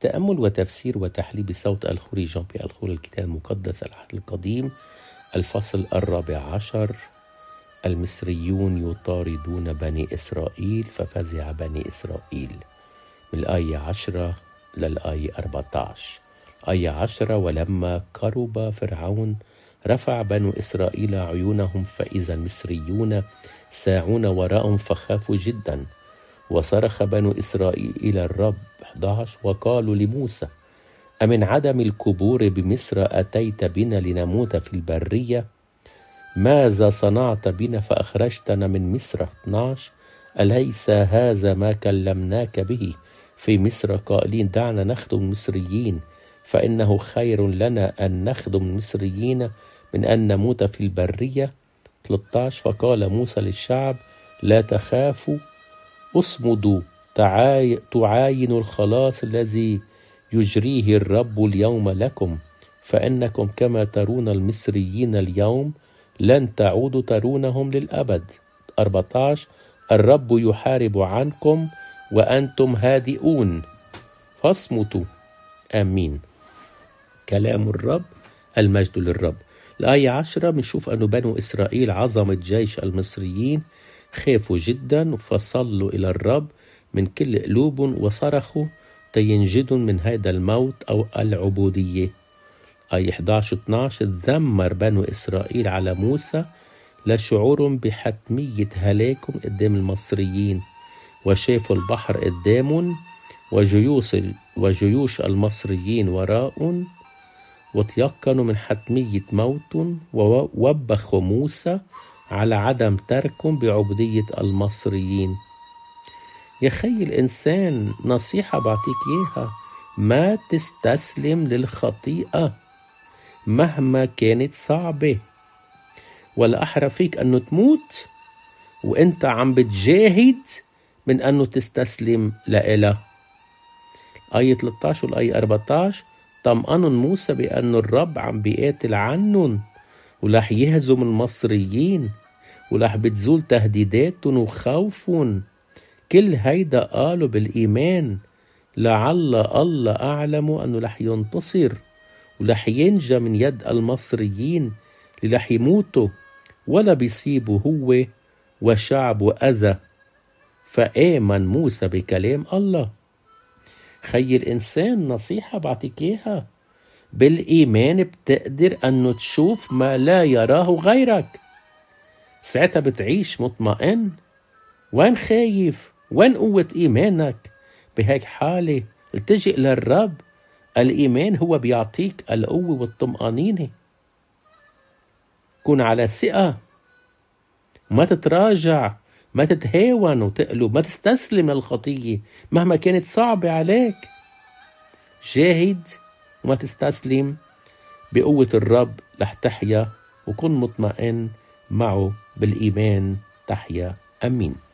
تأمل وتفسير وتحليل بصوت الخوري جان بي الخور الكتاب المقدس العهد القديم، الفصل 14. المصريون يطاردون بني إسرائيل ففزع بني إسرائيل، من الآية 10 للآية 14. آية 10: ولما قرب فرعون رفع بنو إسرائيل عيونهم فإذا المصريون ساعون وراءهم فخافوا جدا، وصرخ بنو إسرائيل إلى الرب. 11: وقالوا لموسى: أمن عدم الكبور بمصر أتيت بنا لنموت في البرية؟ ماذا صنعت بنا فأخرجتنا من مصر؟ 12: أليس هذا ما كلمناك به في مصر قائلين دعنا نخدم المصريين، فإنه خير لنا أن نخدم المصريين من أن نموت في البرية؟ 13: فقال موسى للشعب: لا تخافوا، اصمدوا، تعاينوا الخلاص الذي يجريه الرب اليوم لكم، فإنكم كما ترون المصريين اليوم لن تعودوا ترونهم للأبد. 14: الرب يحارب عنكم وأنتم هادئون، فاصمتوا. آمين. كلام الرب، المجد للرب. الآية 10 بنشوف أنه بنو إسرائيل عظمة جيش المصريين خافوا جدا فصلوا إلى الرب من كل قلوبهم وصرخوا تينجدون من هذا الموت أو العبودية. آية 11-12: ذمر بنو إسرائيل على موسى لشعورهم بحتمية هلاكهم قدام المصريين، وشافوا البحر قدامهم وجيوش المصريين وراءهم، وتيقنوا من حتمية موتهم، ووبخوا موسى على عدم تركهم بعبودية المصريين. يا خي الإنسان، نصيحة بعطيك إياها: ما تستسلم للخطيئة مهما كانت صعبة، والأحرى فيك أنه تموت وإنت عم بتجاهد من أنه تستسلم لإله. آية 13 والآية 14: طمأنن موسى بأن الرب عم بيقاتل عنهم ورح يهزم المصريين ورح بتزول تهديداتهم وخوفهم. كل هيدا قالوا بالإيمان، لعل الله أعلم أنه رح ينتصر ورح ينجى من يد المصريين اللي رح يموتوا ولا بيصيبوا هو وشعبه أذى. فآمن موسى بكلام الله. خي الإنسان، نصيحة بعطيك إياها: بالإيمان بتقدر أنه تشوف ما لا يراه غيرك، ساعتها بتعيش مطمئن. وين خايف؟ وين قوة إيمانك؟ بهيك حالة التجئ للرب، الإيمان هو بيعطيك القوة والطمأنينة. كن على ثقة، ما تتراجع، ما تتهاون وتقلب، ما تستسلم للخطية مهما كانت صعبة عليك. جاهد وما تستسلم، بقوة الرب رح تحيا، وكن مطمئن معه بالإيمان تحيا. أمين.